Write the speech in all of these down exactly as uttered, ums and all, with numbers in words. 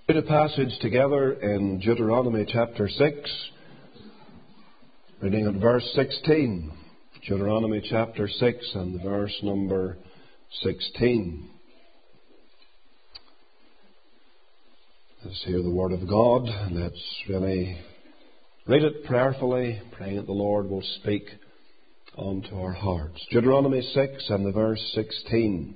Read a passage together in Deuteronomy chapter six, reading at verse sixteen. Deuteronomy chapter six and verse number sixteen. Let's hear the word of God, and let's really read it prayerfully, praying that the Lord will speak unto our hearts. Deuteronomy six and the verse sixteen.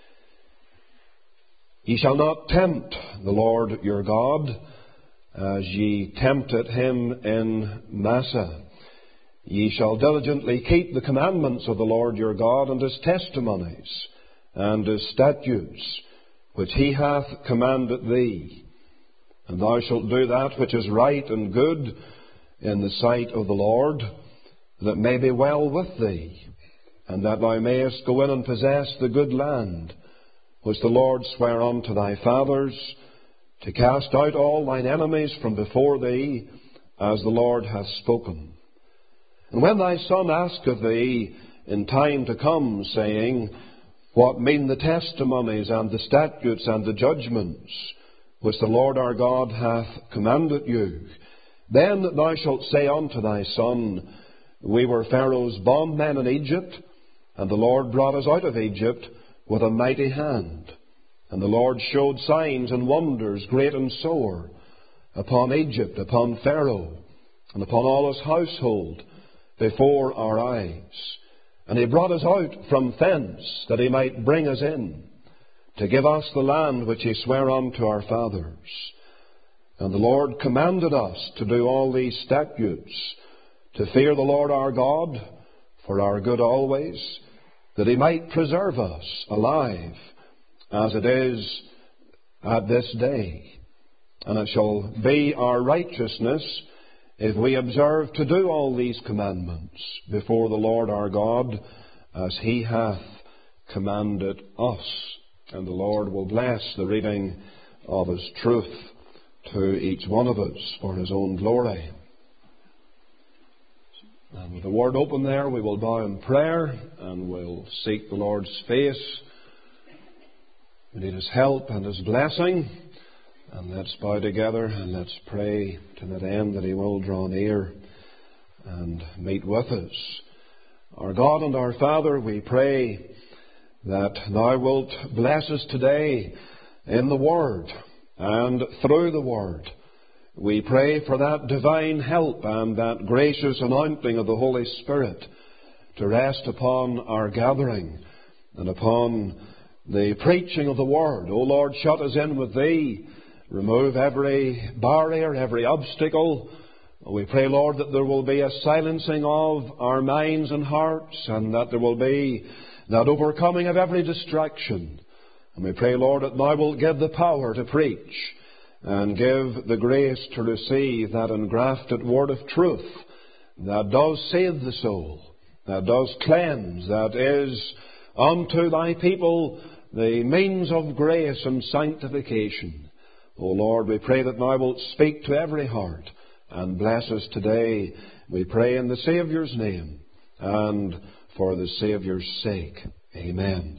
Ye shall not tempt the Lord your God, as ye tempted him in Massah. Ye shall diligently keep the commandments of the Lord your God, and his testimonies, and his statutes, which he hath commanded thee. And thou shalt do that which is right and good in the sight of the Lord, that it may be well with thee, and that thou mayest go in and possess the good land, which the Lord sware unto thy fathers, to cast out all thine enemies from before thee, as the Lord hath spoken. And when thy son asketh thee in time to come, saying, What mean the testimonies and the statutes and the judgments, which the Lord our God hath commanded you? Then thou shalt say unto thy son, We were Pharaoh's bondmen in Egypt, and the Lord brought us out of Egypt with a mighty hand. And the Lord showed signs and wonders great and sore upon Egypt, upon Pharaoh, and upon all his household before our eyes. And he brought us out from thence, that he might bring us in, to give us the land which he sware unto our fathers. And the Lord commanded us to do all these statutes, to fear the Lord our God for our good always, that he might preserve us alive, as it is at this day. And it shall be our righteousness, if we observe to do all these commandments before the Lord our God, as he hath commanded us. And the Lord will bless the reading of his truth to each one of us for his own glory. And with the word open there, we will bow in prayer and we'll seek the Lord's face. We need his help and his blessing. And let's bow together and let's pray to that end that he will draw near and meet with us. Our God and our Father, we pray that thou wilt bless us today in the Word and through the Word. We pray for that divine help and that gracious anointing of the Holy Spirit to rest upon our gathering and upon the preaching of the Word. O Lord, shut us in with thee. Remove every barrier, every obstacle. We pray, Lord, that there will be a silencing of our minds and hearts, and that there will be that overcoming of every distraction. And we pray, Lord, that thou wilt give the power to preach, and give the grace to receive that engrafted word of truth that does save the soul, that does cleanse, that is unto thy people the means of grace and sanctification. O Lord, we pray that thou wilt speak to every heart and bless us today. We pray in the Saviour's name and for the Saviour's sake. Amen.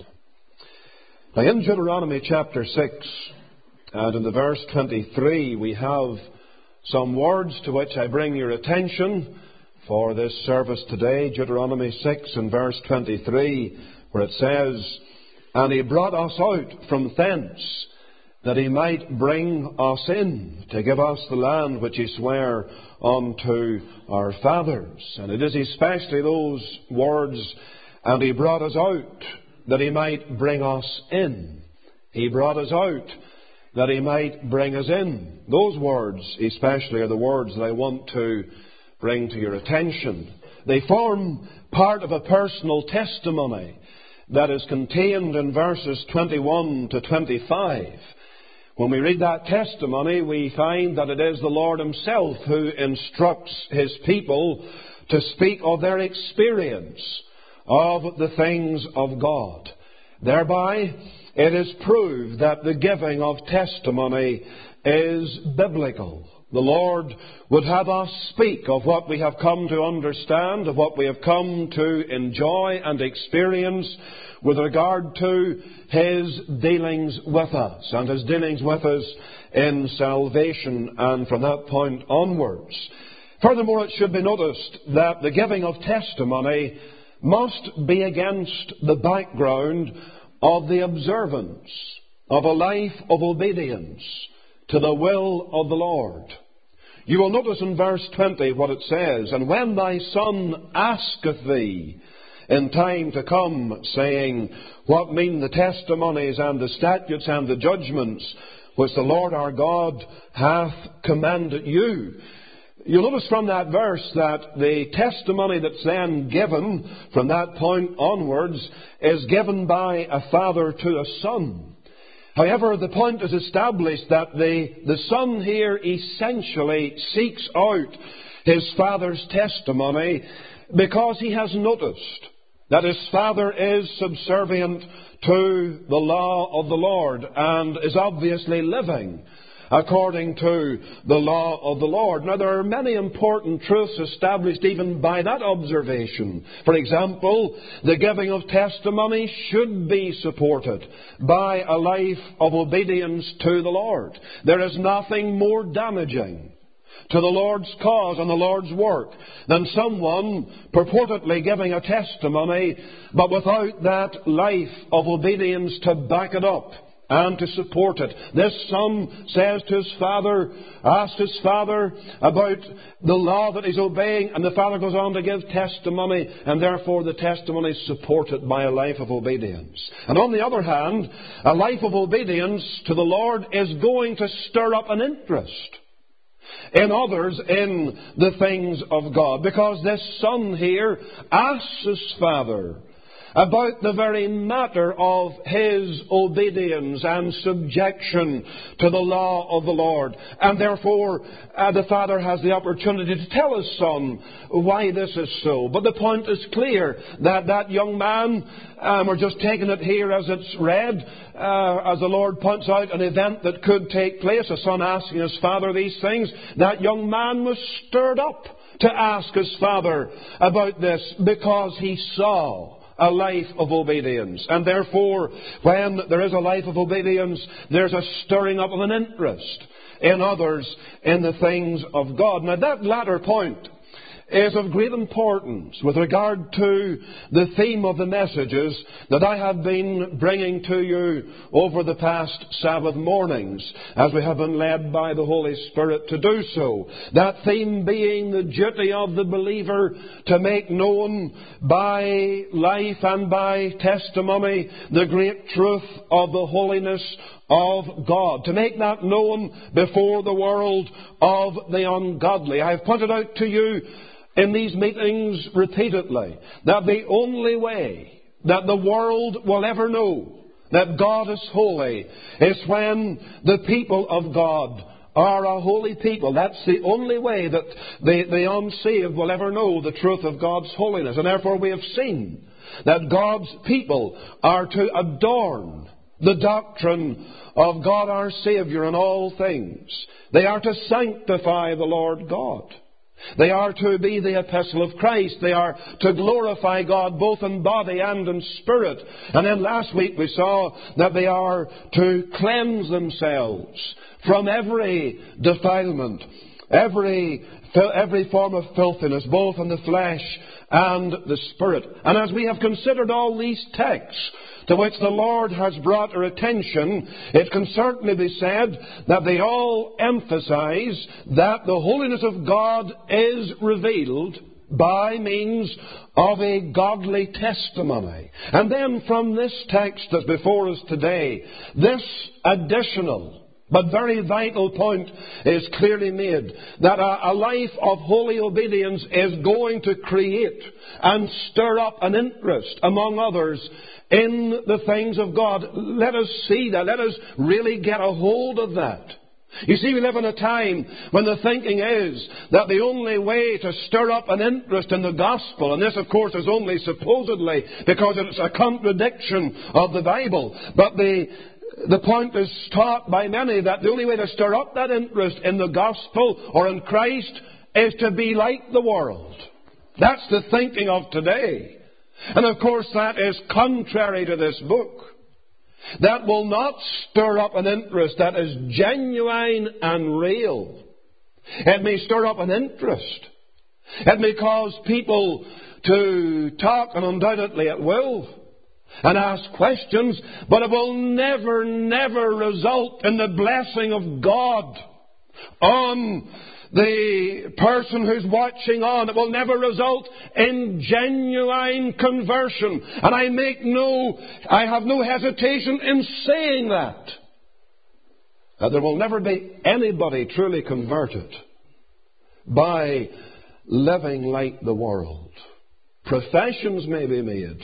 Now in Deuteronomy chapter six, and in the verse twenty-three, we have some words to which I bring your attention for this service today. Deuteronomy six and verse twenty-three, where it says, And he brought us out from thence, that he might bring us in, to give us the land which he sware unto our fathers. And it is especially those words, and he brought us out, that he might bring us in. He brought us out, that he might bring us in. Those words especially are the words that I want to bring to your attention. They form part of a personal testimony that is contained in verses twenty-one to twenty-five. When we read that testimony, we find that it is the Lord himself who instructs his people to speak of their experience of the things of God. Thereby, it is proved that the giving of testimony is biblical. The Lord would have us speak of what we have come to understand, of what we have come to enjoy and experience with regard to His dealings with us and His dealings with us in salvation and from that point onwards. Furthermore, it should be noticed that the giving of testimony must be against the background of the observance of a life of obedience to the will of the Lord. You will notice in verse twenty what it says, "And when thy son asketh thee in time to come, saying, What mean the testimonies and the statutes and the judgments which the Lord our God hath commanded you?" You'll notice from that verse that the testimony that's then given from that point onwards is given by a father to a son. However, the point is established that the, the son here essentially seeks out his father's testimony because he has noticed that his father is subservient to the law of the Lord and is obviously living according to the law of the Lord. Now, there are many important truths established even by that observation. For example, the giving of testimony should be supported by a life of obedience to the Lord. There is nothing more damaging to the Lord's cause and the Lord's work than someone purportedly giving a testimony, but without that life of obedience to back it up and to support it. This son says to his father, asks his father about the law that he's obeying, and the father goes on to give testimony, and therefore the testimony is supported by a life of obedience. And on the other hand, a life of obedience to the Lord is going to stir up an interest in others in the things of God, because this son here asks his father about the very matter of his obedience and subjection to the law of the Lord. And therefore, uh, the father has the opportunity to tell his son why this is so. But the point is clear that that young man, um, we're just taking it here as it's read, uh, as the Lord points out an event that could take place, a son asking his father these things. That young man was stirred up to ask his father about this because he saw a life of obedience. And therefore, when there is a life of obedience, there's a stirring up of an interest in others in the things of God. Now, that latter point is of great importance with regard to the theme of the messages that I have been bringing to you over the past Sabbath mornings, as we have been led by the Holy Spirit to do so. That theme being the duty of the believer to make known by life and by testimony the great truth of the holiness of God, to make that known before the world of the ungodly. I have pointed out to you in these meetings repeatedly that the only way that the world will ever know that God is holy is when the people of God are a holy people. That's the only way that the, the unsaved will ever know the truth of God's holiness. And therefore we have seen that God's people are to adorn the doctrine of God our Saviour in all things. They are to sanctify the Lord God. They are to be the epistle of Christ. They are to glorify God both in body and in spirit. And then last week we saw that they are to cleanse themselves from every defilement, every, every form of filthiness, both in the flesh and the spirit. And as we have considered all these texts to which the Lord has brought our attention, it can certainly be said that they all emphasize that the holiness of God is revealed by means of a godly testimony. And then from this text that's before us today, this additional but very vital point is clearly made, that a, a life of holy obedience is going to create and stir up an interest among others in the things of God. Let us see that. Let us really get a hold of that. You see, we live in a time when the thinking is that the only way to stir up an interest in the gospel, and this of course is only supposedly because it's a contradiction of the Bible, but the The point is taught by many that the only way to stir up that interest in the gospel or in Christ is to be like the world. That's the thinking of today. And of course that is contrary to this book. That will not stir up an interest that is genuine and real. It may stir up an interest. It may cause people to talk, and undoubtedly it will, and ask questions, but it will never, never result in the blessing of God on the person who's watching on. It will never result in genuine conversion. And I make no, I have no hesitation in saying that. That there will never be anybody truly converted by living like the world. Professions may be made,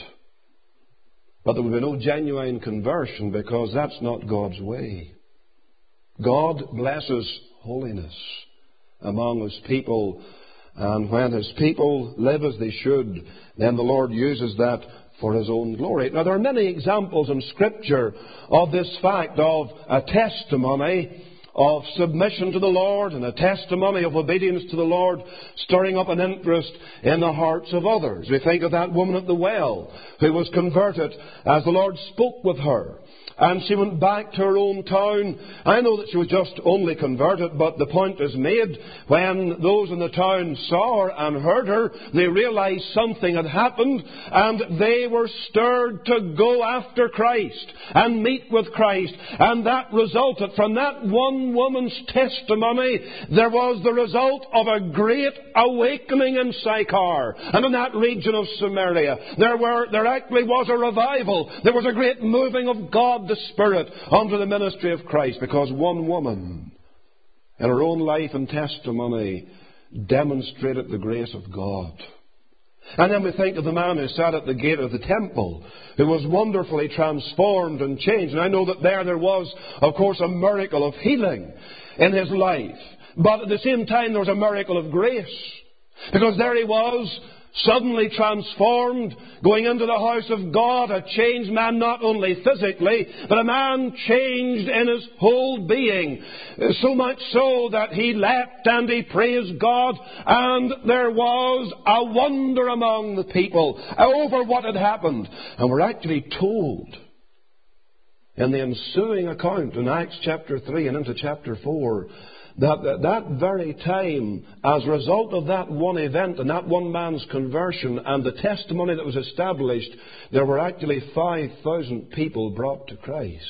but there will be no genuine conversion, because that's not God's way. God blesses holiness among His people, and when His people live as they should, then the Lord uses that for His own glory. Now, there are many examples in Scripture of this fact, of a testimony of submission to the Lord and a testimony of obedience to the Lord stirring up an interest in the hearts of others. We think of that woman at the well who was converted as the Lord spoke with her. And she went back to her own town. I know that she was just only converted, but the point is made. When those in the town saw her and heard her, they realized something had happened, and they were stirred to go after Christ and meet with Christ. And that resulted from that one woman's testimony. There was the result of a great awakening in Sychar and in that region of Samaria. There were, there actually was a revival. There was a great moving of God the Spirit under the ministry of Christ, because one woman in her own life and testimony demonstrated the grace of God. And then we think of the man who sat at the gate of the temple, who was wonderfully transformed and changed. And I know that there there was, of course, a miracle of healing in his life. But at the same time there was a miracle of grace, because there he was, suddenly transformed, going into the house of God, a changed man, not only physically, but a man changed in his whole being. So much so that he leapt and he praised God, and there was a wonder among the people over what had happened. And we're actually told in the ensuing account in Acts chapter three and into chapter four, that at that very time, as a result of that one event and that one man's conversion and the testimony that was established, there were actually five thousand people brought to Christ.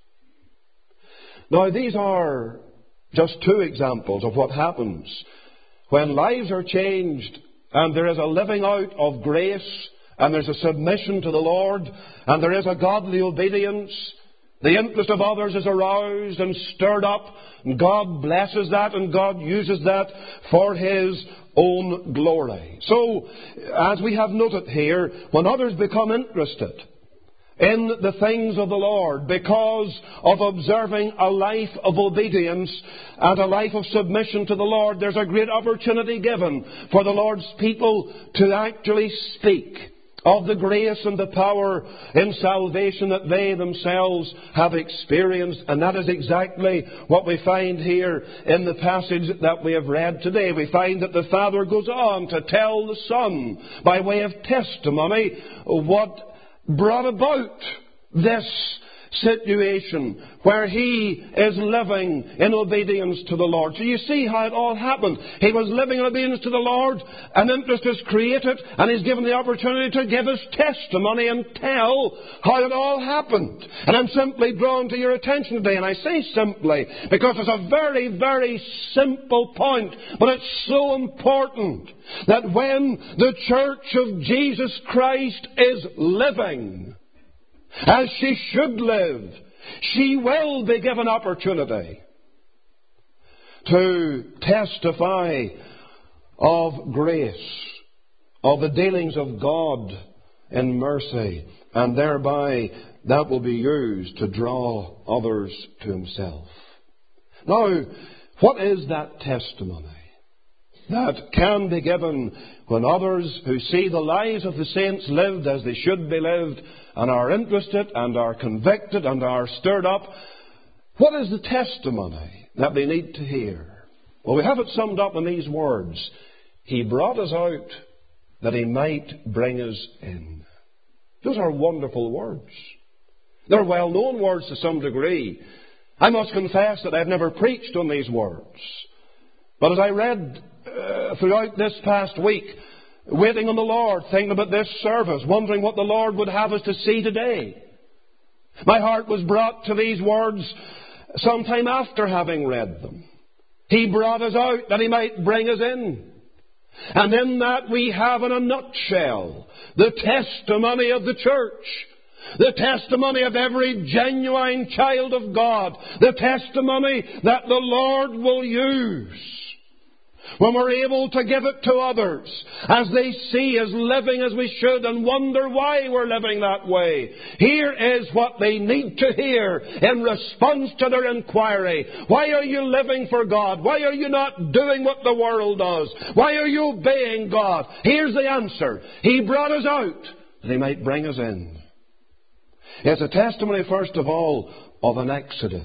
Now, these are just two examples of what happens when lives are changed and there is a living out of grace and there's a submission to the Lord and there is a godly obedience. The interest of others is aroused and stirred up, and God blesses that, and God uses that for His own glory. So, as we have noted here, when others become interested in the things of the Lord because of observing a life of obedience and a life of submission to the Lord, there's a great opportunity given for the Lord's people to actually speak of the grace and the power in salvation that they themselves have experienced. And that is exactly what we find here in the passage that we have read today. We find that the Father goes on to tell the Son, by way of testimony, what brought about this situation where he is living in obedience to the Lord. So you see how it all happened. He was living in obedience to the Lord, an interest is created, and he's given the opportunity to give his testimony and tell how it all happened. And I'm simply drawn to your attention today, and I say simply because it's a very, very simple point, but it's so important that when the Church of Jesus Christ is living as she should live, she will be given opportunity to testify of grace, of the dealings of God in mercy, and thereby that will be used to draw others to Himself. Now, what is that testimony that can be given when others who see the lives of the saints lived as they should be lived and are interested and are convicted and are stirred up? What is the testimony that they need to hear? Well, we have it summed up in these words: He brought us out that He might bring us in. Those are wonderful words. They're well-known words to some degree. I must confess that I've never preached on these words. But as I read uh, throughout this past week, waiting on the Lord, thinking about this service, wondering what the Lord would have us to see today, my heart was brought to these words sometime after having read them. He brought us out that He might bring us in. And in that we have in a nutshell the testimony of the church. The testimony of every genuine child of God. The testimony that the Lord will use when we're able to give it to others as they see us living as we should and wonder why we're living that way. Here is what they need to hear in response to their inquiry. Why are you living for God? Why are you not doing what the world does? Why are you obeying God? Here's the answer. He brought us out that He might bring us in. It's a testimony, first of all, of an exodus.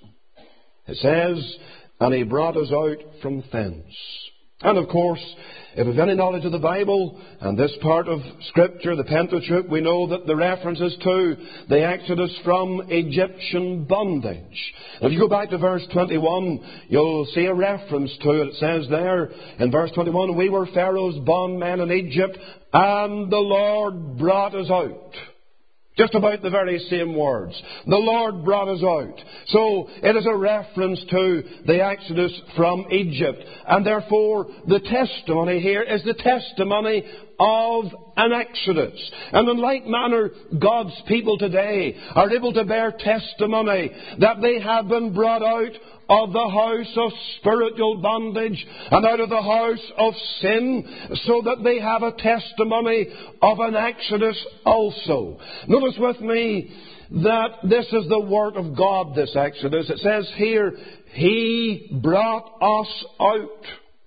It says, and He brought us out from thence. And of course, if we have any knowledge of the Bible and this part of Scripture, the Pentateuch, we know that the references to the exodus from Egyptian bondage. If you go back to verse twenty-one, you'll see a reference to it. It says there in verse twenty-one, we were Pharaoh's bondmen in Egypt, and the Lord brought us out. Just about the very same words. The Lord brought us out. So it is a reference to the exodus from Egypt. And therefore the testimony here is the testimony of an exodus. And in like manner, God's people today are able to bear testimony that they have been brought out of the house of spiritual bondage and out of the house of sin, so that they have a testimony of an exodus also. Notice with me that this is the work of God, this exodus. It says here, He brought us out.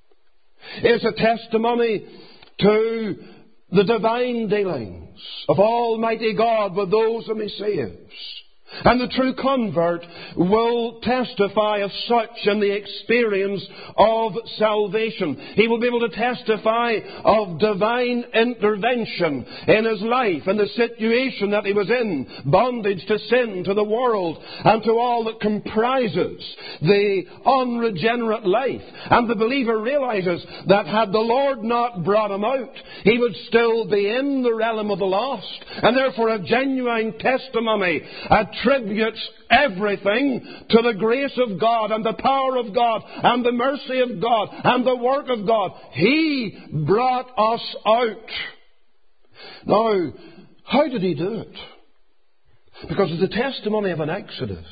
It's a testimony to the divine dealings of Almighty God with those whom He saves. And the true convert will testify of such in the experience of salvation. He will be able to testify of divine intervention in his life, in the situation that he was in, bondage to sin, to the world, and to all that comprises the unregenerate life. And the believer realizes that had the Lord not brought him out, he would still be in the realm of the lost. And therefore a genuine testimony attributes everything to the grace of God and the power of God and the mercy of God and the work of God. He brought us out. Now, how did He do it? Because it's the testimony of an exodus.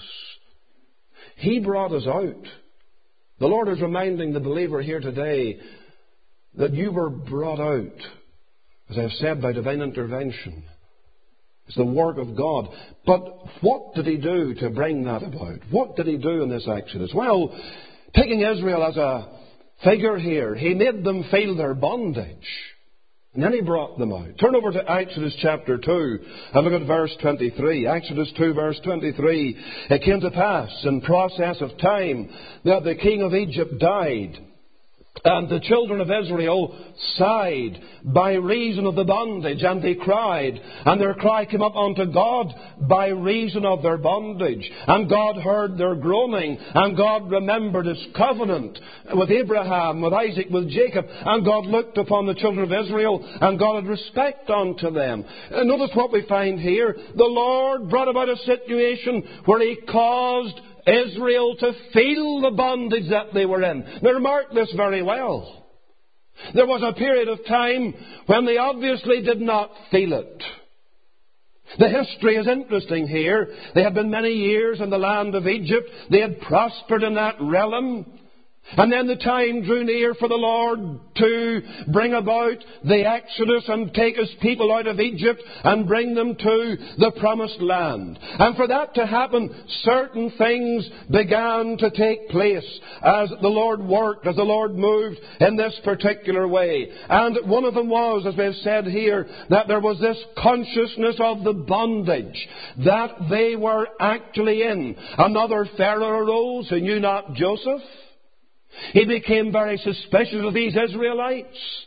He brought us out. The Lord is reminding the believer here today that you were brought out, as I've said, by divine intervention. It's the work of God. But what did He do to bring that about? What did He do in this exodus? Well, taking Israel as a figure here, He made them feel their bondage. And then He brought them out. Turn over to Exodus chapter two and look at verse twenty-three. Exodus two verse twenty-three. It came to pass in process of time that the king of Egypt died. And the children of Israel sighed by reason of the bondage, and they cried. And their cry came up unto God by reason of their bondage. And God heard their groaning, and God remembered His covenant with Abraham, with Isaac, with Jacob. And God looked upon the children of Israel, and God had respect unto them. And notice what we find here. The Lord brought about a situation where He caused Israel to feel the bondage that they were in. Now remark this very well. There was a period of time when they obviously did not feel it. The history is interesting here. They had been many years in the land of Egypt. They had prospered in that realm. And then the time drew near for the Lord to bring about the Exodus and take His people out of Egypt and bring them to the promised land. And for that to happen, certain things began to take place as the Lord worked, as the Lord moved in this particular way. And one of them was, as we have said here, that there was this consciousness of the bondage that they were actually in. Another Pharaoh arose who knew not Joseph. He became very suspicious of these Israelites.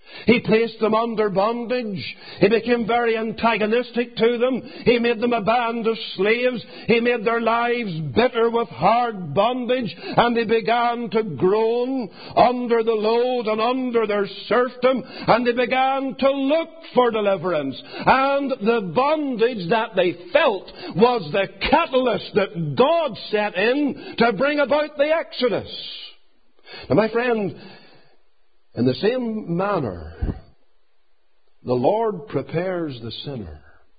He placed them under bondage. He became very antagonistic to them. He made them a band of slaves. He made their lives bitter with hard bondage. And they began to groan under the load and under their serfdom. And they began to look for deliverance. And the bondage that they felt was the catalyst that God set in to bring about the Exodus. Now, my friend, in the same manner, the Lord prepares the sinner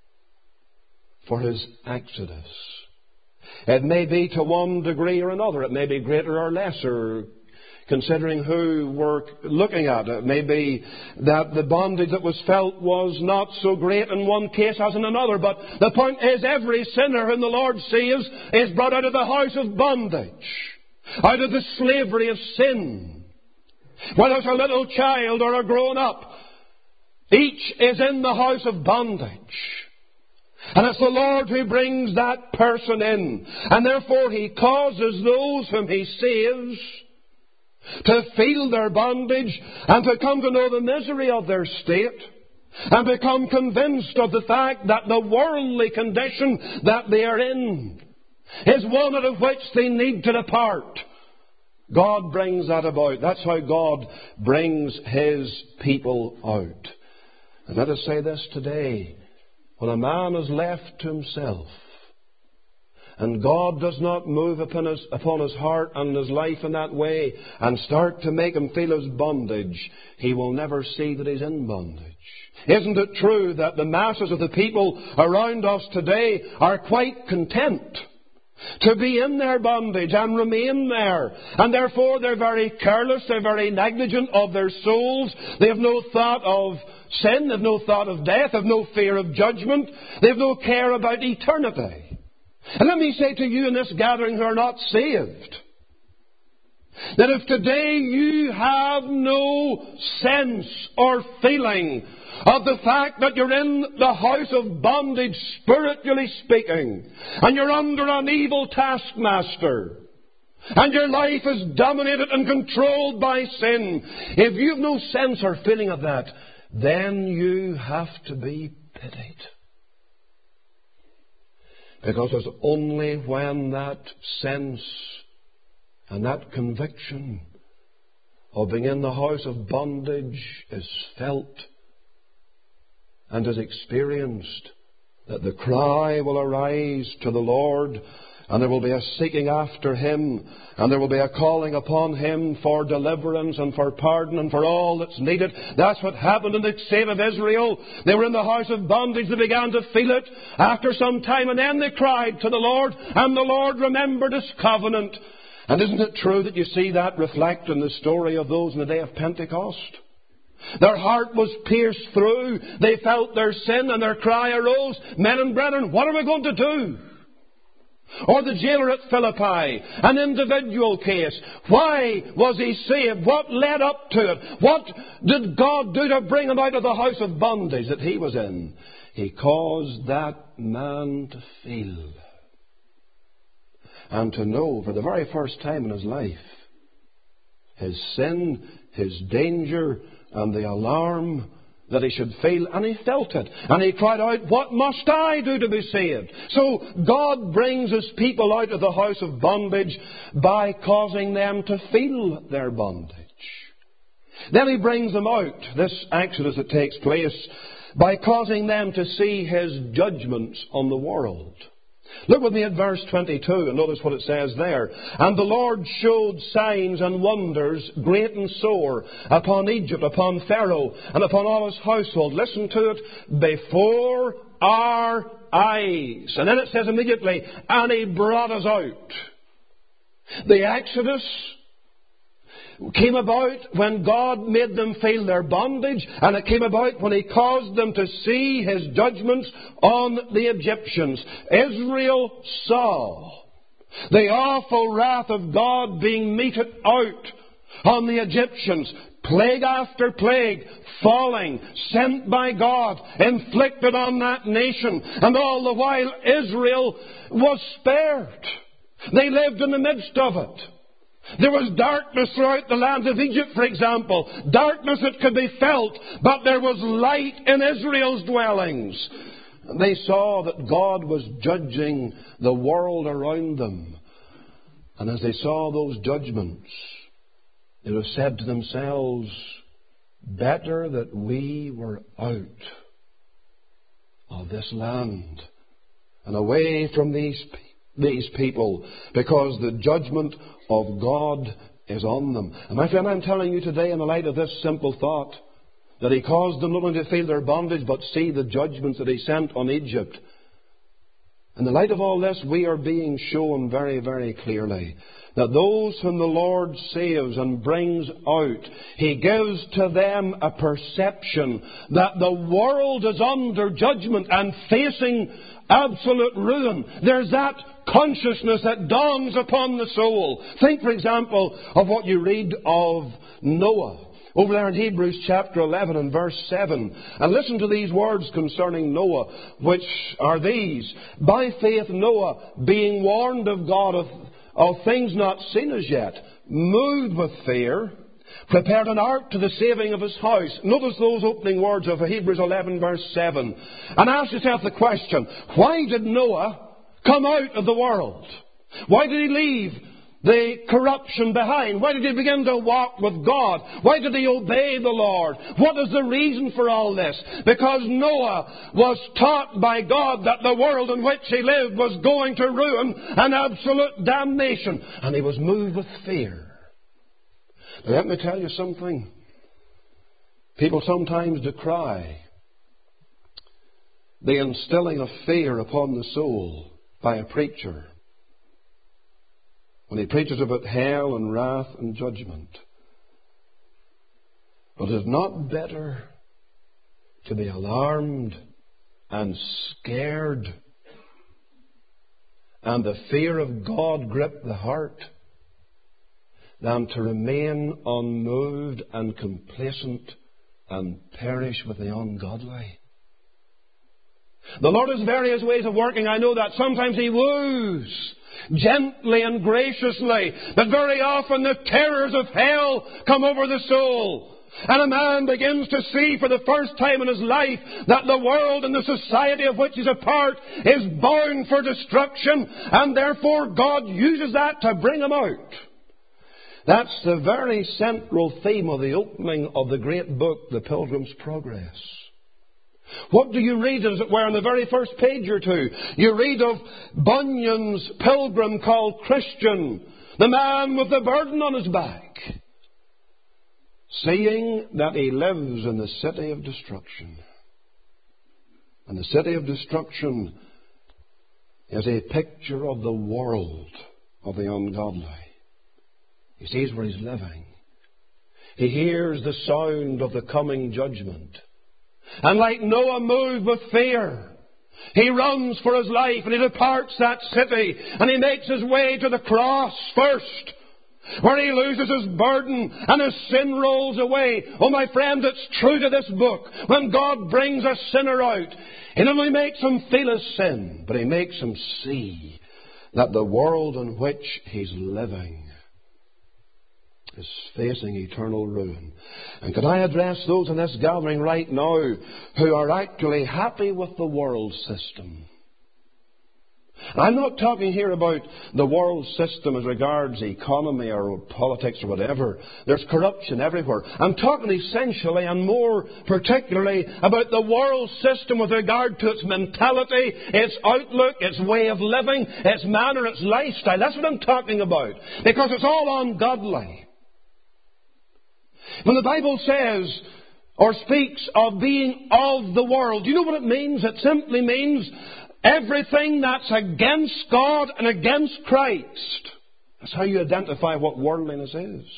for his exodus. It may be to one degree or another. It may be greater or lesser, considering who we're looking at. It may be that the bondage that was felt was not so great in one case as in another. But the point is, every sinner whom the Lord saves is brought out of the house of bondage, out of the slavery of sin. Whether it's a little child or a grown-up, each is in the house of bondage. And it's the Lord who brings that person in. And therefore He causes those whom He saves to feel their bondage and to come to know the misery of their state and become convinced of the fact that the worldly condition that they are in is one out of which they need to depart. God brings that about. That's how God brings His people out. And let us say this today. When a man is left to himself, and God does not move upon his, upon his heart and his life in that way, and start to make him feel his bondage, he will never see that he's in bondage. Isn't it true that the masses of the people around us today are quite content to be in their bondage and remain there? And therefore they're very careless, they're very negligent of their souls. They have no thought of sin, they have no thought of death, they have no fear of judgment, they have no care about eternity. And let me say to you in this gathering who are not saved, that if today you have no sense or feeling of the fact that you're in the house of bondage, spiritually speaking, and you're under an evil taskmaster, and your life is dominated and controlled by sin, if you have no sense or feeling of that, then you have to be pitied. Because it's only when that sense and that conviction of being in the house of bondage is felt and is experienced that the cry will arise to the Lord, and there will be a seeking after Him, and there will be a calling upon Him for deliverance and for pardon and for all that's needed. That's what happened in the state of Israel. They were in the house of bondage. They began to feel it after some time, and then they cried to the Lord, and the Lord remembered His covenant. And isn't it true that you see that reflect in the story of those in the day of Pentecost? Their heart was pierced through. They felt their sin, and their cry arose, "Men and brethren, what are we going to do?" Or the jailer at Philippi, an individual case. Why was he saved? What led up to it? What did God do to bring him out of the house of bondage that he was in? He caused that man to feel and to know for the very first time in his life his sin, his danger, and the alarm that he should feel, and he felt it. And he cried out, "What must I do to be saved?" So God brings His people out of the house of bondage by causing them to feel their bondage. Then He brings them out, this exodus that takes place, by causing them to see His judgments on the world. Look with me at verse twenty-two and notice what it says there. "And the Lord showed signs and wonders, great and sore, upon Egypt, upon Pharaoh, and upon all his household." Listen to it. "Before our eyes." And then it says immediately, "And He brought us out." The Exodus came about when God made them feel their bondage, and it came about when He caused them to see His judgments on the Egyptians. Israel saw the awful wrath of God being meted out on the Egyptians. Plague after plague falling, sent by God, inflicted on that nation. And all the while Israel was spared. They lived in the midst of it. There was darkness throughout the land of Egypt, for example. Darkness that could be felt, but there was light in Israel's dwellings. And they saw that God was judging the world around them. And as they saw those judgments, they would have said to themselves, better that we were out of this land and away from these people. These people, because the judgment of God is on them. And my friend, I'm telling you today in the light of this simple thought, that He caused them not only to feel their bondage, but see the judgments that He sent on Egypt. In the light of all this, we are being shown very, very clearly that those whom the Lord saves and brings out, He gives to them a perception that the world is under judgment and facing absolute ruin. There's that consciousness that dawns upon the soul. Think, for example, of what you read of Noah over there in Hebrews chapter eleven and verse seven. And listen to these words concerning Noah, which are these. By faith Noah, being warned of God of, of things not seen as yet, moved with fear, prepared an ark to the saving of his house. Notice those opening words of Hebrews eleven verse seven. And ask yourself the question, why did Noah come out of the world? Why did he leave the corruption behind? Why did he begin to walk with God? Why did he obey the Lord? What is the reason for all this? Because Noah was taught by God that the world in which he lived was going to ruin and absolute damnation. And he was moved with fear. Now, let me tell you something. People sometimes decry the instilling of fear upon the soul by a preacher when he preaches about hell and wrath and judgment. But is it not better to be alarmed and scared and the fear of God grip the heart than to remain unmoved and complacent and perish with the ungodly? The Lord has various ways of working. I know that. Sometimes He woos gently and graciously, but very often the terrors of hell come over the soul. And a man begins to see for the first time in his life that the world and the society of which he's a part is bound for destruction, and therefore God uses that to bring him out. That's the very central theme of the opening of the great book, The Pilgrim's Progress. What do you read, as it were, on the very first page or two? You read of Bunyan's pilgrim called Christian, the man with the burden on his back, seeing that he lives in the city of destruction. And the city of destruction is a picture of the world of the ungodly. He sees where he's living. He hears the sound of the coming judgment. And like Noah, moved with fear, he runs for his life and he departs that city and he makes his way to the cross first, where he loses his burden and his sin rolls away. Oh, my friend, it's true to this book. When God brings a sinner out, He not only makes him feel his sin, but He makes him see that the world in which he's living is facing eternal ruin. And can I address those in this gathering right now who are actually happy with the world system? I'm not talking here about the world system as regards economy or politics or whatever. There's corruption everywhere. I'm talking essentially and more particularly about the world system with regard to its mentality, its outlook, its way of living, its manner, its lifestyle. That's what I'm talking about. Because it's all ungodly. When the Bible says or speaks of being of the world, do you know what it means? It simply means everything that's against God and against Christ. That's how you identify what worldliness is.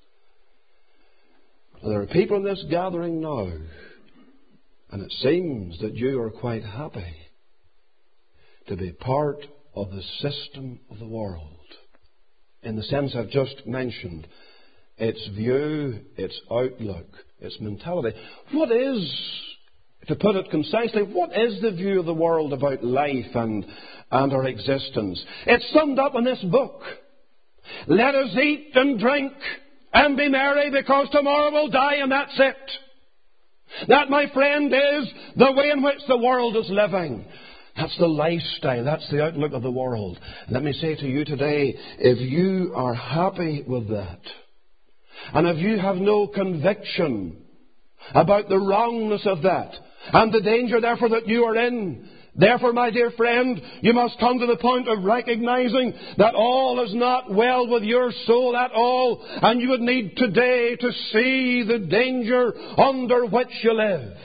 Well, there are people in this gathering now, and it seems that you are quite happy to be part of the system of the world, in the sense I've just mentioned. Its view, its outlook, its mentality. What is, to put it concisely, what is the view of the world about life and, and our existence? It's summed up in this book. Let us eat and drink and be merry, because tomorrow we'll die and that's it. That, my friend, is the way in which the world is living. That's the lifestyle. That's the outlook of the world. Let me say to you today, if you are happy with that, and if you have no conviction about the wrongness of that, and the danger, therefore, that you are in, therefore, my dear friend, you must come to the point of recognizing that all is not well with your soul at all, and you would need today to see the danger under which you live.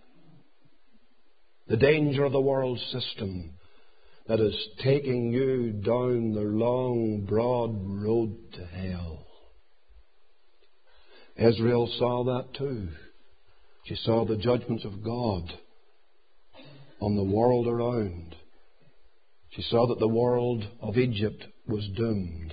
The danger of the world system that is taking you down the long, broad road to hell. Israel saw that too. She saw the judgments of God on the world around. She saw that the world of Egypt was doomed.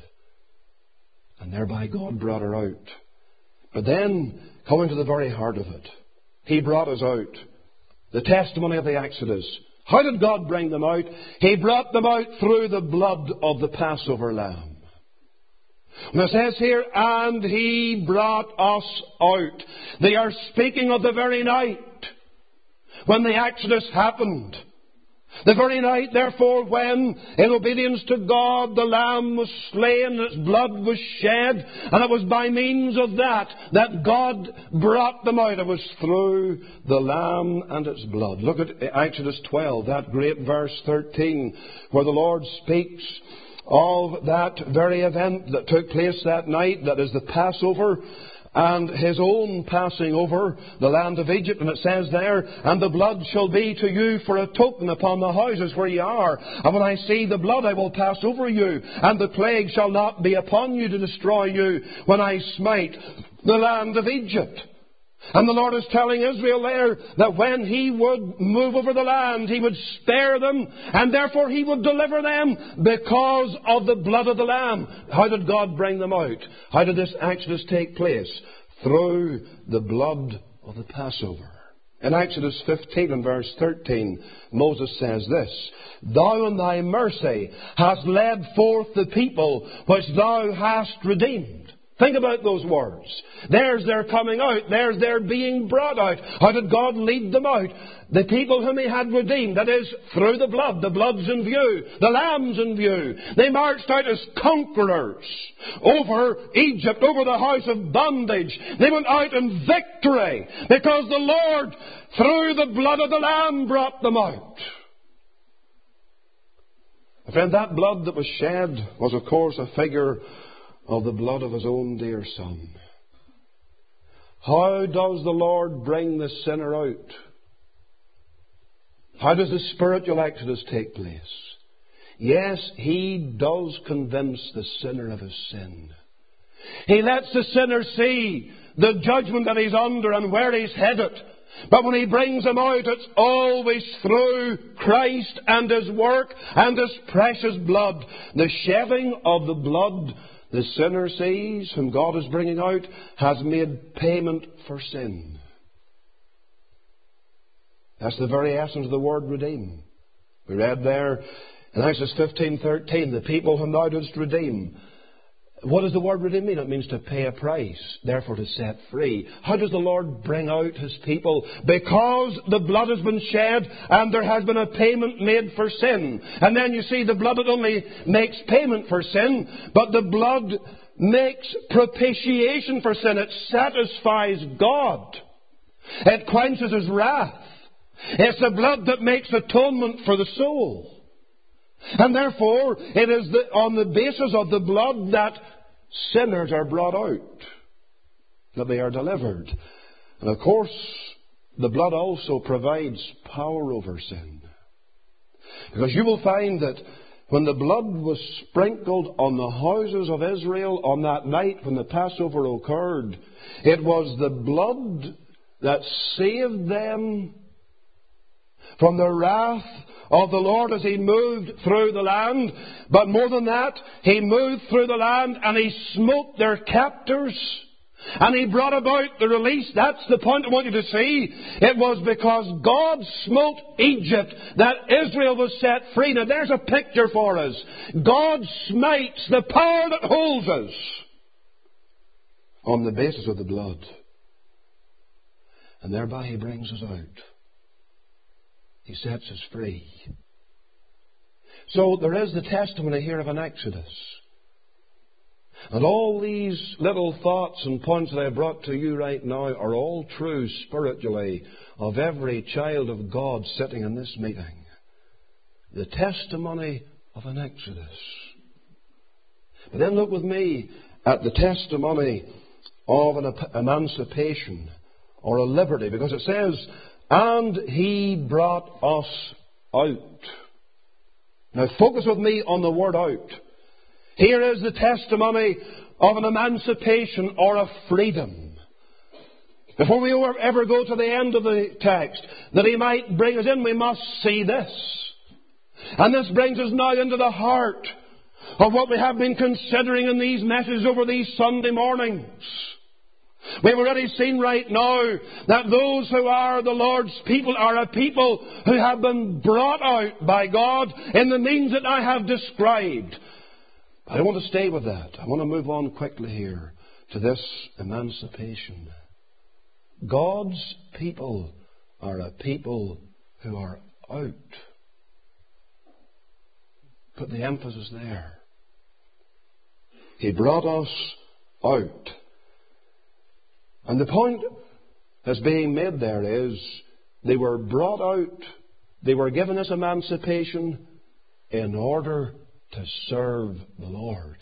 And thereby God brought her out. But then, coming to the very heart of it, He brought us out. The testimony of the Exodus. How did God bring them out? He brought them out through the blood of the Passover lamb. And it says here, and He brought us out. They are speaking of the very night when the Exodus happened. The very night, therefore, when, in obedience to God, the Lamb was slain and its blood was shed, and it was by means of that that God brought them out. It was through the Lamb and its blood. Look at Exodus twelve, that great verse thirteen, where the Lord speaks of that very event that took place that night, that is the Passover, and His own passing over the land of Egypt. And it says there, and the blood shall be to you for a token upon the houses where ye are. And when I see the blood, I will pass over you, and the plague shall not be upon you to destroy you when I smite the land of Egypt. And the Lord is telling Israel there that when He would move over the land, He would spare them, and therefore He would deliver them because of the blood of the Lamb. How did God bring them out? How did this Exodus take place? Through the blood of the Passover. In Exodus fifteen and verse thirteen, Moses says this, Thou in Thy mercy hast led forth the people which Thou hast redeemed. Think about those words. There's their coming out. There's their being brought out. How did God lead them out? The people whom He had redeemed, that is, through the blood. The blood's in view. The Lamb's in view. They marched out as conquerors over Egypt, over the house of bondage. They went out in victory because the Lord, through the blood of the Lamb, brought them out. Friend, that blood that was shed was, of course, a figure of the blood of His own dear Son. How does the Lord bring the sinner out? How does the spiritual exodus take place? Yes, He does convince the sinner of his sin. He lets the sinner see the judgment that he's under and where he's headed. But when He brings him out, it's always through Christ and His work and His precious blood. The shedding of the blood the sinner sees, whom God is bringing out, has made payment for sin. That's the very essence of the word redeem. We read there in Exodus fifteen thirteen, the people whom Thou didst redeem. What does the word redeem mean? It means to pay a price, therefore to set free. How does the Lord bring out His people? Because the blood has been shed and there has been a payment made for sin. And then you see the blood not only makes payment for sin, but the blood makes propitiation for sin. It satisfies God. It quenches His wrath. It's the blood that makes atonement for the soul. And therefore, it is the, on the basis of the blood that sinners are brought out, that they are delivered. And of course, the blood also provides power over sin. Because you will find that when the blood was sprinkled on the houses of Israel on that night when the Passover occurred, it was the blood that saved them from the wrath of the Lord as He moved through the land. But more than that, He moved through the land and He smote their captors And He brought about the release. That's the point I want you to see. It was because God smote Egypt that Israel was set free. Now there's a picture for us. God smites the power that holds us on the basis of the blood. And thereby He brings us out. He sets us free. So there is the testimony here of an exodus. And all these little thoughts and points that I have brought to you right now are all true spiritually of every child of God sitting in this meeting. The testimony of an exodus. But then look with me at the testimony of an emancipation or a liberty, because it says, and He brought us out. Now focus with me on the word out. Here is the testimony of an emancipation or a freedom. Before we ever go to the end of the text, that He might bring us in, we must see this. And this brings us now into the heart of what we have been considering in these messages over these Sunday mornings. We've already seen right now that those who are the Lord's people are a people who have been brought out by God in the means that I have described. But I want to stay with that. I want to move on quickly here to this emancipation. God's people are a people who are out. Put the emphasis there. He brought us out. And the point that's being made there is they were brought out, they were given this emancipation in order to serve the Lord,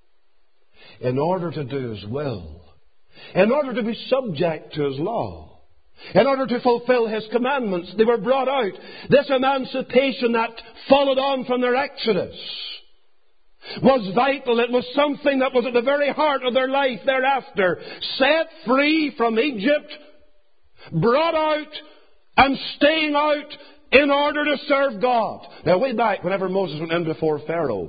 in order to do His will, in order to be subject to His law, in order to fulfill His commandments. They were brought out. This emancipation that followed on from their exodus was vital. It was something that was at the very heart of their life thereafter. Set free from Egypt, brought out and staying out in order to serve God. Now way back whenever Moses went in before Pharaoh,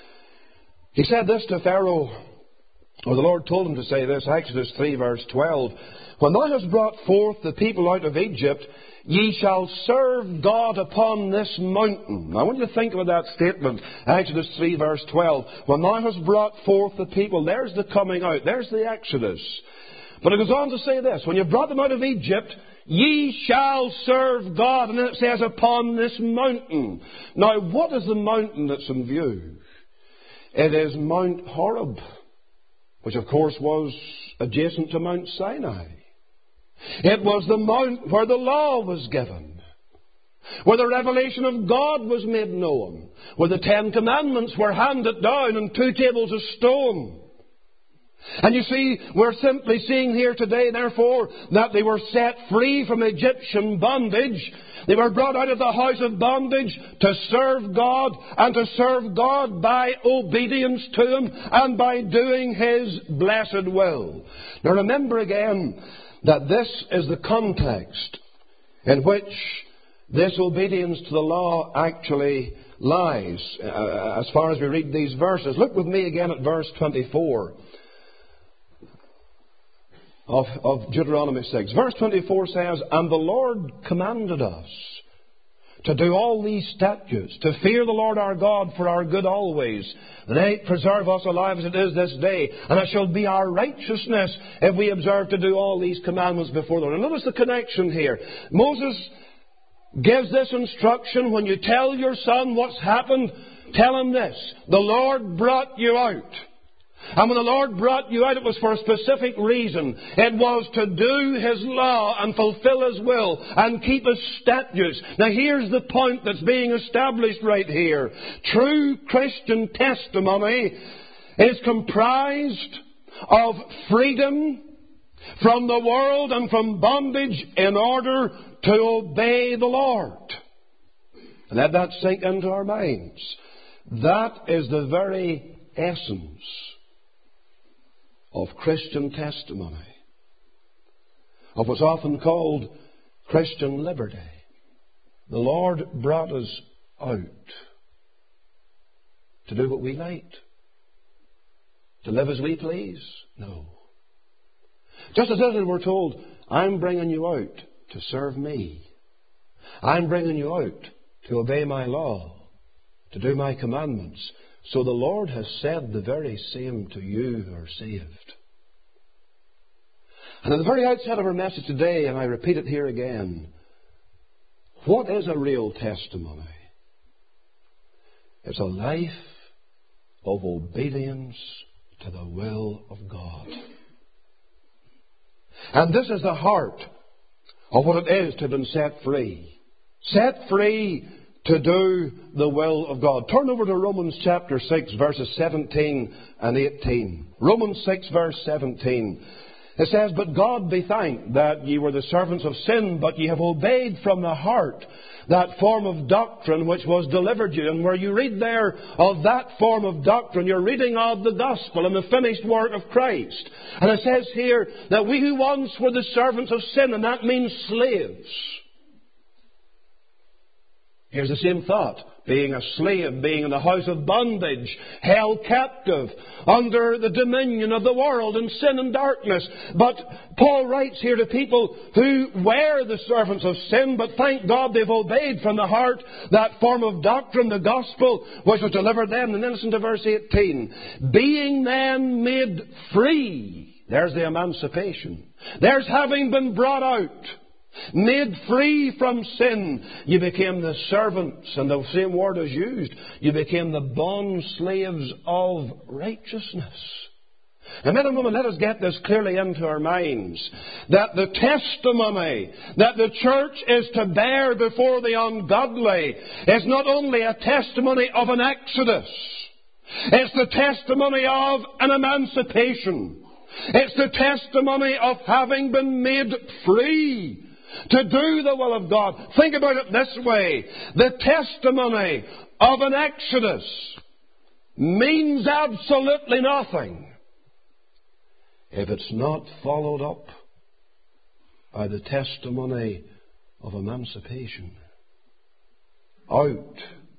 he said this to Pharaoh, or the Lord told him to say this, Exodus three verse twelve, when thou hast brought forth the people out of Egypt, ye shall serve God upon this mountain. Now I want you to think about that statement, Exodus three verse twelve. When thou hast brought forth the people, there's the coming out, there's the Exodus. But it goes on to say this, when you've brought them out of Egypt, ye shall serve God. And then it says, upon this mountain. Now what is the mountain that's in view? It is Mount Horeb, which of course was adjacent to Mount Sinai. It was the mount where the law was given, where the revelation of God was made known, where the Ten Commandments were handed down on two tables of stone. And you see, we're simply seeing here today, therefore, that they were set free from Egyptian bondage. They were brought out of the house of bondage to serve God, and to serve God by obedience to Him and by doing His blessed will. Now remember again that this is the context in which this obedience to the law actually lies, uh, as far as we read these verses. Look with me again at verse twenty-four. Of, of Deuteronomy six. Verse twenty-four says, and the Lord commanded us to do all these statutes, to fear the Lord our God for our good always, that He preserve us alive as it is this day, and it shall be our righteousness if we observe to do all these commandments before the Lord. And notice the connection here. Moses gives this instruction, when you tell your son what's happened, tell him this, the Lord brought you out. And when the Lord brought you out, it was for a specific reason. It was to do His law and fulfill His will and keep His statutes. Now here's the point that's being established right here. True Christian testimony is comprised of freedom from the world and from bondage in order to obey the Lord. And let that sink into our minds. That is the very essence of Christian testimony, of what's often called Christian liberty. The Lord brought us out to do what we liked, to live as we please? No. Just as Israel were told, I'm bringing you out to serve me. I'm bringing you out to obey my law, to do my commandments. So the Lord has said the very same to you who are saved. And at the very outset of our message today, and I repeat it here again, what is a real testimony? It's a life of obedience to the will of God. And this is the heart of what it is to have been set free. Set free to do the will of God. Turn over to Romans chapter six, verses seventeen and eighteen. Romans six, verse seventeen. It says, But God be thanked that ye were the servants of sin, but ye have obeyed from the heart that form of doctrine which was delivered you. And where you read there of that form of doctrine, you're reading of the gospel and the finished work of Christ. And it says here that we who once were the servants of sin, and that means slaves. Here's the same thought. Being a slave, being in the house of bondage, held captive, under the dominion of the world in sin and darkness. But Paul writes here to people who were the servants of sin, but thank God they've obeyed from the heart that form of doctrine, the gospel, which was delivered them. And then listen to verse eighteen. Being then made free. There's the emancipation. There's having been brought out. Made free from sin, you became the servants, and the same word is used. You became the bond slaves of righteousness. And men and women, let us get this clearly into our minds, that the testimony that the church is to bear before the ungodly is not only a testimony of an exodus. It's the testimony of an emancipation. It's the testimony of having been made free to do the will of God. Think about it this way. The testimony of an exodus means absolutely nothing if it's not followed up by the testimony of emancipation. Out.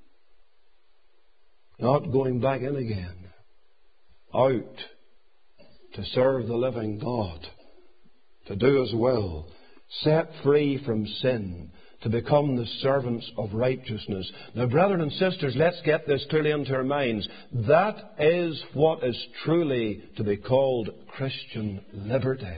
Not going back in again. Out to serve the living God. To do His will. Set free from sin, to become the servants of righteousness. Now, brethren and sisters, let's get this clearly into our minds. That is what is truly to be called Christian liberty.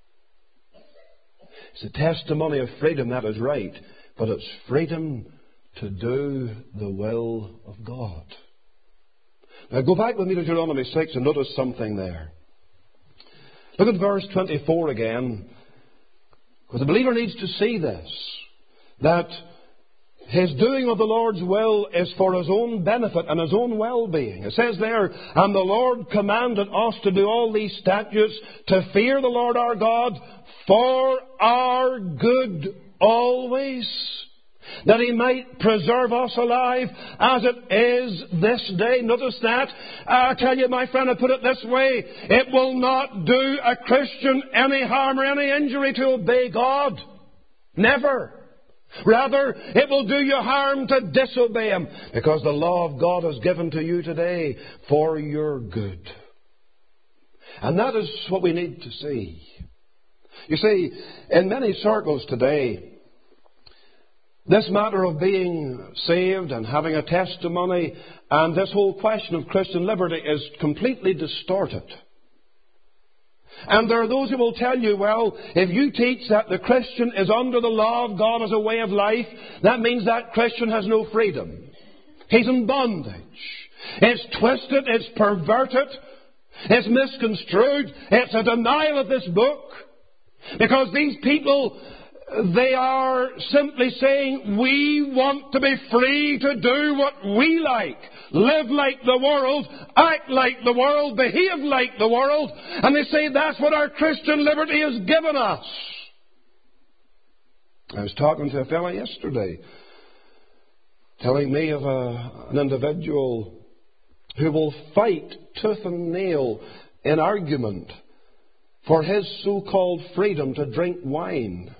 It's a testimony of freedom, that is right, but it's freedom to do the will of God. Now, go back with me to Deuteronomy six and notice something there. Look at verse twenty-four again. Because the believer needs to see this, that his doing of the Lord's will is for his own benefit and his own well-being. It says there, And the Lord commanded us to do all these statutes, to fear the Lord our God, for our good always, that He might preserve us alive as it is this day. Notice that. I tell you, my friend, I put it this way. It will not do a Christian any harm or any injury to obey God. Never. Rather, it will do you harm to disobey Him, because the law of God is given to you today for your good. And that is what we need to see. You see, in many circles today, this matter of being saved and having a testimony and this whole question of Christian liberty is completely distorted. And there are those who will tell you, well, if you teach that the Christian is under the law of God as a way of life, that means that Christian has no freedom. He's in bondage. It's twisted, it's perverted, it's misconstrued, it's a denial of this book. Because these people, they are simply saying, we want to be free to do what we like. Live like the world, act like the world, behave like the world. And they say that's what our Christian liberty has given us. I was talking to a fellow yesterday, telling me of a, an individual who will fight tooth and nail in argument for his so-called freedom to drink wine.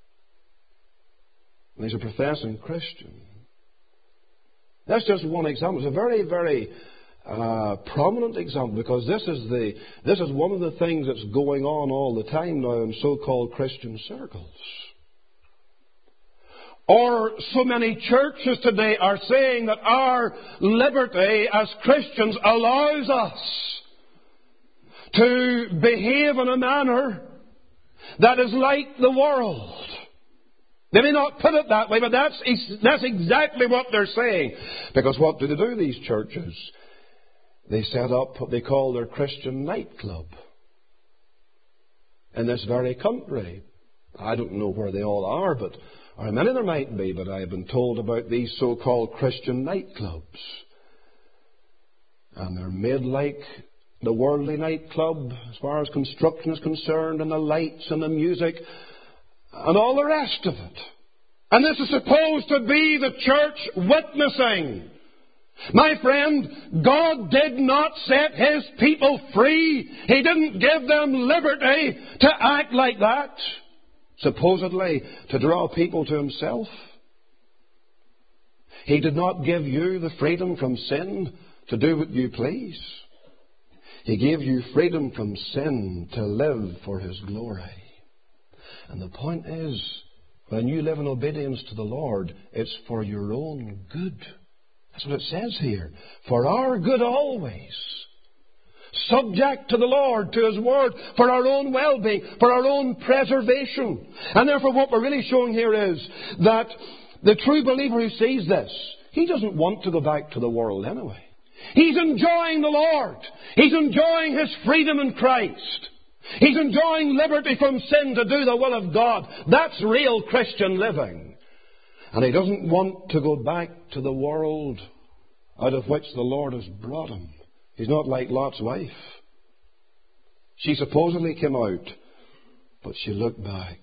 And he's a professing Christian. That's just one example. It's a very, very a prominent example, because this is the this is one of the things that's going on all the time now in so-called Christian circles. Or so many churches today are saying that our liberty as Christians allows us to behave in a manner that is like the world. They may not put it that way, but that's, that's exactly what they're saying. Because what do they do, these churches? They set up what they call their Christian nightclub in this very country. I don't know where they all are, but or many there might be, but I've been told about these so-called Christian nightclubs. And they're made like the worldly nightclub as far as construction is concerned, and the lights and the music and all the rest of it. And this is supposed to be the church witnessing. My friend, God did not set His people free. He didn't give them liberty to act like that, supposedly to draw people to Himself. He did not give you the freedom from sin to do what you please. He gave you freedom from sin to live for His glory. And the point is, when you live in obedience to the Lord, it's for your own good. That's what it says here. For our good always. Subject to the Lord, to His Word, for our own well-being, for our own preservation. And therefore what we're really showing here is that the true believer who sees this, he doesn't want to go back to the world anyway. He's enjoying the Lord. He's enjoying his freedom in Christ. He's enjoying liberty from sin to do the will of God. That's real Christian living. And he doesn't want to go back to the world out of which the Lord has brought him. He's not like Lot's wife. She supposedly came out, but she looked back.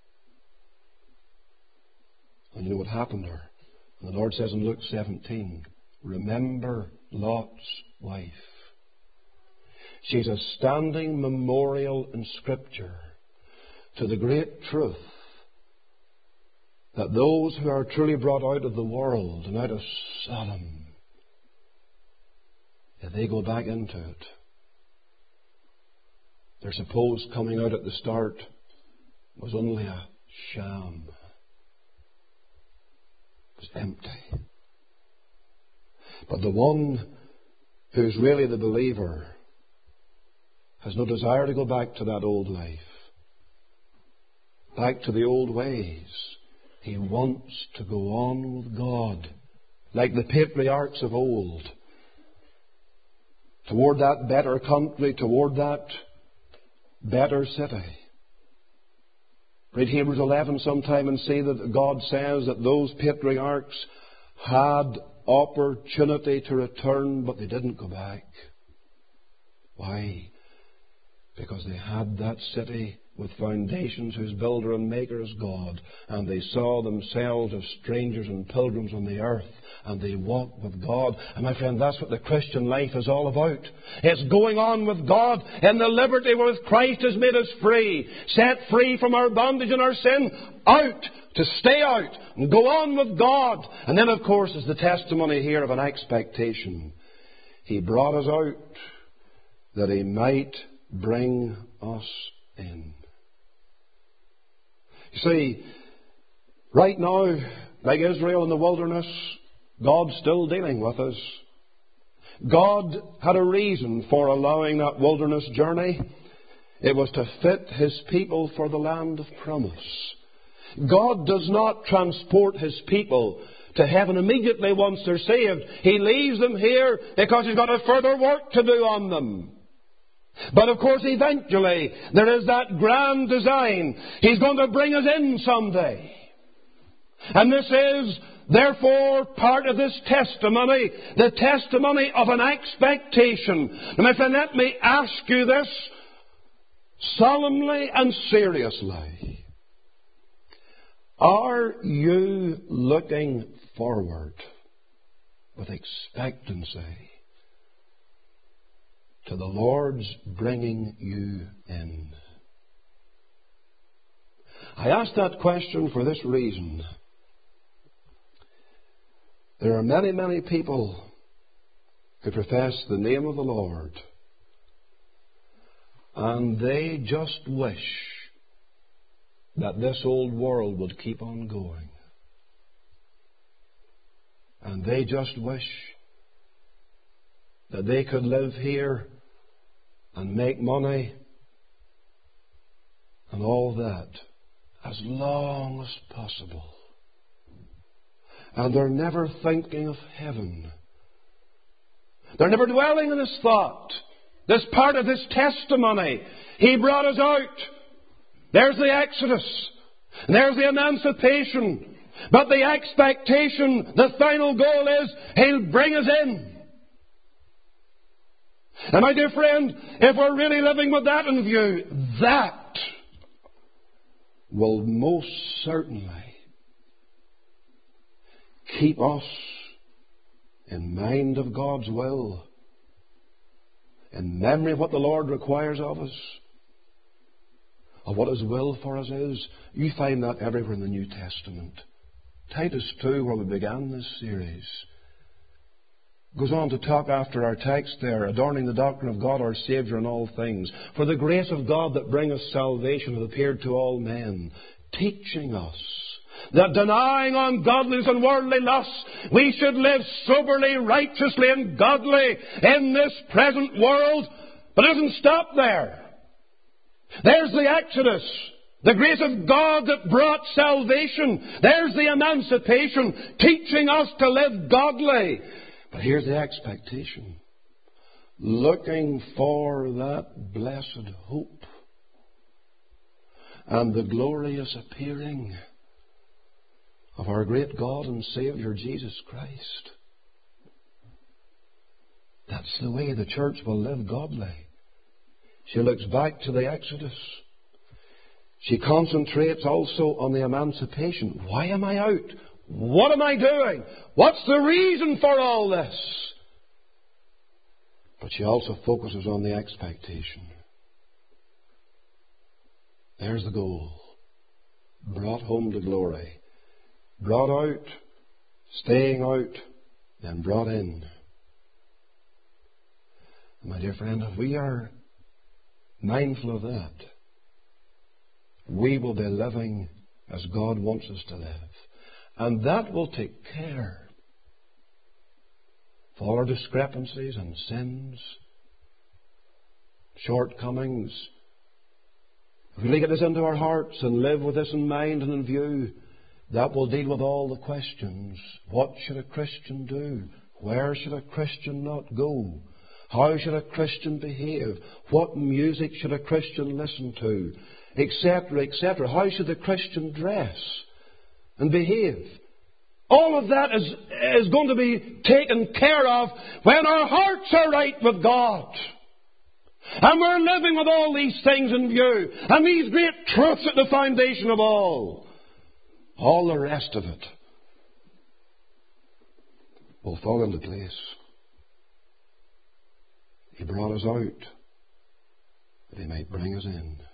And you know what happened to her? And the Lord says in Luke seventeen, remember Lot's wife. She's a standing memorial in Scripture to the great truth that those who are truly brought out of the world and out of Sodom, if they go back into it, their supposed coming out at the start was only a sham. It was empty. But the one who's really the believer has no desire to go back to that old life, back to the old ways. He wants to go on with God, like the patriarchs of old, toward that better country, toward that better city. Read Hebrews eleven sometime and see that God says that those patriarchs had opportunity to return, but they didn't go back. Why? Because they had that city with foundations whose builder and maker is God, and they saw themselves as strangers and pilgrims on the earth, and they walked with God. And my friend, that's what the Christian life is all about. It's going on with God in the liberty wherewith Christ has made us free, set free from our bondage and our sin, out to stay out and go on with God. And then, of course, is the testimony here of an expectation. He brought us out that He might bring us in. You see, right now, like Israel in the wilderness, God's still dealing with us. God had a reason for allowing that wilderness journey. It was to fit His people for the land of promise. God does not transport His people to heaven immediately once they're saved. He leaves them here because He's got a further work to do on them. But of course, eventually, there is that grand design. He's going to bring us in someday. And this is, therefore, part of this testimony, the testimony of an expectation. Now, my friend, let me ask you this solemnly and seriously. Are you looking forward with expectancy to the Lord's bringing you in? I ask that question for this reason. There are many, many people who profess the name of the Lord, and they just wish that this old world would keep on going. And they just wish that they could live here and make money and all that as long as possible. And they're never thinking of heaven. They're never dwelling in this thought, this part of this testimony. He brought us out. There's the Exodus. And there's the emancipation. But the expectation, the final goal is He'll bring us in. And my dear friend, if we're really living with that in view, that will most certainly keep us in mind of God's will, in memory of what the Lord requires of us, of what His will for us is. You find that everywhere in the New Testament. Titus two, where we began this series, goes on to talk after our text there, adorning the doctrine of God our Saviour in all things. For the grace of God that bringeth salvation hath appeared to all men, teaching us that denying ungodliness and worldly lusts, we should live soberly, righteously, and godly in this present world. But it doesn't stop there. There's the Exodus, the grace of God that brought salvation. There's the emancipation, teaching us to live godly. But here's the expectation. Looking for that blessed hope and the glorious appearing of our great God and Saviour Jesus Christ. That's the way the church will live godly. She looks back to the Exodus. She concentrates also on the emancipation. Why am I out? What am I doing? What's the reason for all this? But she also focuses on the expectation. There's the goal. Brought home to glory. Brought out, staying out, then brought in. My dear friend, if we are mindful of that, we will be living as God wants us to live. And that will take care of all our discrepancies and sins, shortcomings. If we get this into our hearts and live with this in mind and in view, that will deal with all the questions. What should a Christian do? Where should a Christian not go? How should a Christian behave? What music should a Christian listen to? Etc., et cetera. How should the Christian dress and behave? All of that is, is going to be taken care of when our hearts are right with God. And we're living with all these things in view. And these great truths at the foundation of all. All the rest of it will fall into place. He brought us out that He might bring us in.